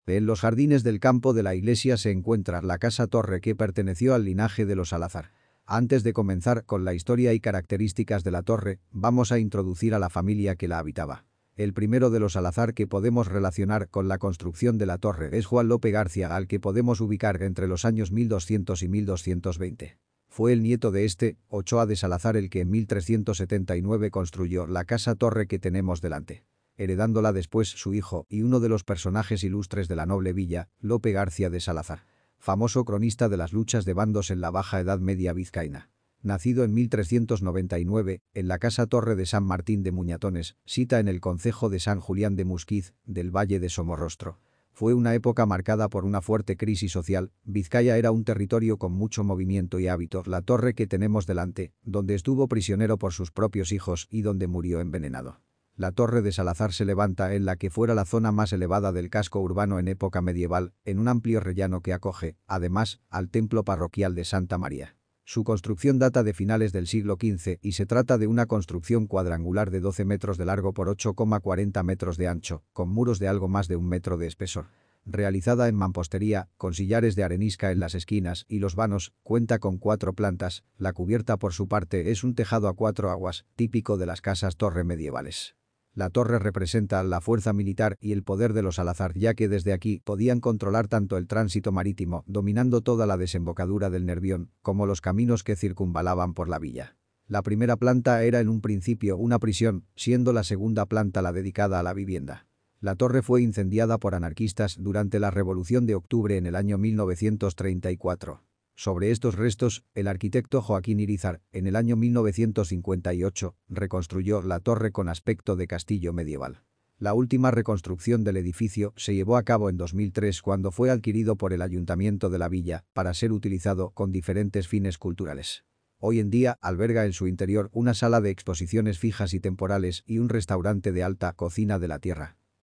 En los jardines del campo de la iglesia se encuentra la casa-torre que perteneció al linaje de los Salazar. Antes de comenzar con la historia y características de la torre, vamos a introducir a la familia que la habitaba. El primero de los Salazar que podemos relacionar con la construcción de la torre es Juan Lope García, al que podemos ubicar entre los años 1200 y 1220. Fue el nieto de Ochoa de Salazar, el que en 1379 construyó la casa-torre que tenemos delante, heredándola después su hijo y uno de los personajes ilustres de la noble villa, Lope García de Salazar, famoso cronista de las luchas de bandos en la Baja Edad Media vizcaína. Nacido en 1399, en la casa-torre de San Martín de Muñatones, sita en el concejo de San Julián de Musquiz, del Valle de Somorrostro. Fue una época marcada por una fuerte crisis social. Vizcaya era un territorio con mucho movimiento y hábitos. La torre que tenemos delante, donde estuvo prisionero por sus propios hijos y donde murió envenenado. La torre de Salazar se levanta en la que fuera la zona más elevada del casco urbano en época medieval, en un amplio rellano que acoge, además, al templo parroquial de Santa María. Su construcción data de finales del siglo XV y se trata de una construcción cuadrangular de 12 metros de largo por 8,40 metros de ancho, con muros de algo más de 1 metro de espesor. Realizada en mampostería, con sillares de arenisca en las esquinas y los vanos, cuenta con 4 plantas. La cubierta por su parte es un tejado a 4 aguas, típico de las casas torre medievales. La torre representa la fuerza militar y el poder de los Salazar, ya que desde aquí podían controlar tanto el tránsito marítimo, dominando toda la desembocadura del Nervión, como los caminos que circunvalaban por la villa. La primera planta era en un principio una prisión, siendo la segunda planta la dedicada a la vivienda. La torre fue incendiada por anarquistas durante la Revolución de Octubre en el año 1934. Sobre estos restos, el arquitecto Joaquín Irízar, en el año 1958, reconstruyó la torre con aspecto de castillo medieval. La última reconstrucción del edificio se llevó a cabo en 2003 cuando fue adquirido por el ayuntamiento de la villa para ser utilizado con diferentes fines culturales. Hoy en día alberga en su interior una sala de exposiciones fijas y temporales y un restaurante de alta cocina de la tierra.